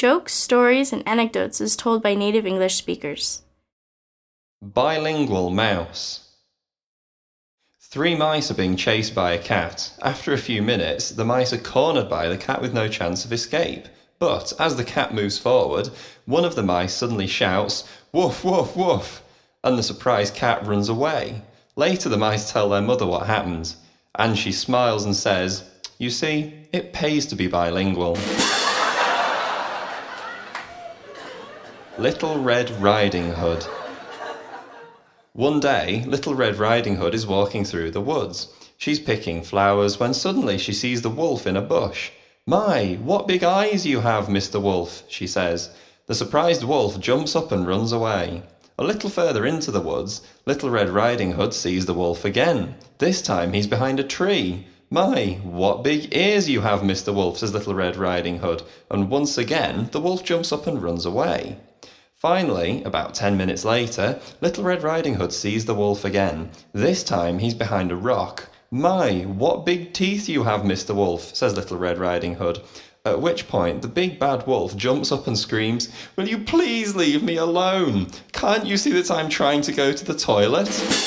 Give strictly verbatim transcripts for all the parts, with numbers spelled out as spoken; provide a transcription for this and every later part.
Jokes, stories, and anecdotes as told by native English speakers. Bilingual mouse. Three mice are being chased by a cat. After a few minutes, the mice are cornered by the cat with no chance of escape. But as the cat moves forward, one of the mice suddenly shouts, "Woof, woof, woof," and the surprised cat runs away. Later, the mice tell their mother what happened, and she smiles and says, "You see, it pays to be bilingual." Little Red Riding Hood. One day, Little Red Riding Hood is walking through the woods. She's picking flowers when suddenly she sees the wolf in a bush. "My, what big eyes you have, Mister Wolf," she says. The surprised wolf jumps up and runs away. A little further into the woods, Little Red Riding Hood sees the wolf again. This time he's behind a tree. "My, what big ears you have, Mister Wolf," says Little Red Riding Hood, and once again the wolf jumps up and runs away. Finally, about ten minutes later, Little Red Riding Hood sees the wolf again. This time he's behind a rock. "My, what big teeth you have, Mister Wolf," says Little Red Riding Hood. At which point the big bad wolf jumps up and screams, "Will you please leave me alone? Can't you see that I'm trying to go to the toilet?"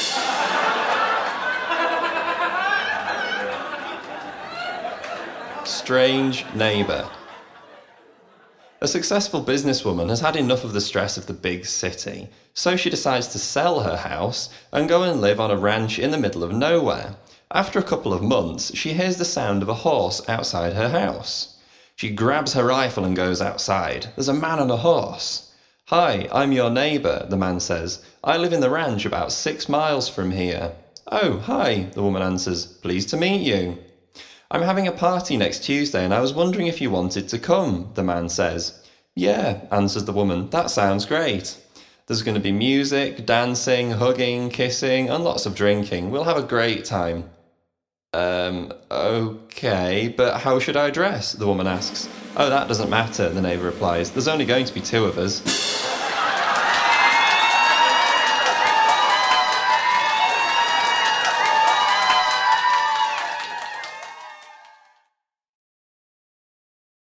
Strange neighbour. A successful businesswoman has had enough of the stress of the big city, so she decides to sell her house and go and live on a ranch in the middle of nowhere. After a couple of months, she hears the sound of a horse outside her house. She grabs her rifle and goes outside. There's a man on a horse. "Hi, I'm your neighbour," the man says. "I live in the ranch about six miles from here." "Oh, hi," the woman answers. "Pleased to meet you." "I'm having a party next Tuesday and I was wondering if you wanted to come," the man says. "Yeah," answers the woman, "that sounds great. There's going to be music, dancing, hugging, kissing, and lots of drinking. We'll have a great time." Um, okay, but how should I dress?" the woman asks. "Oh, that doesn't matter," the neighbour replies. "There's only going to be two of us."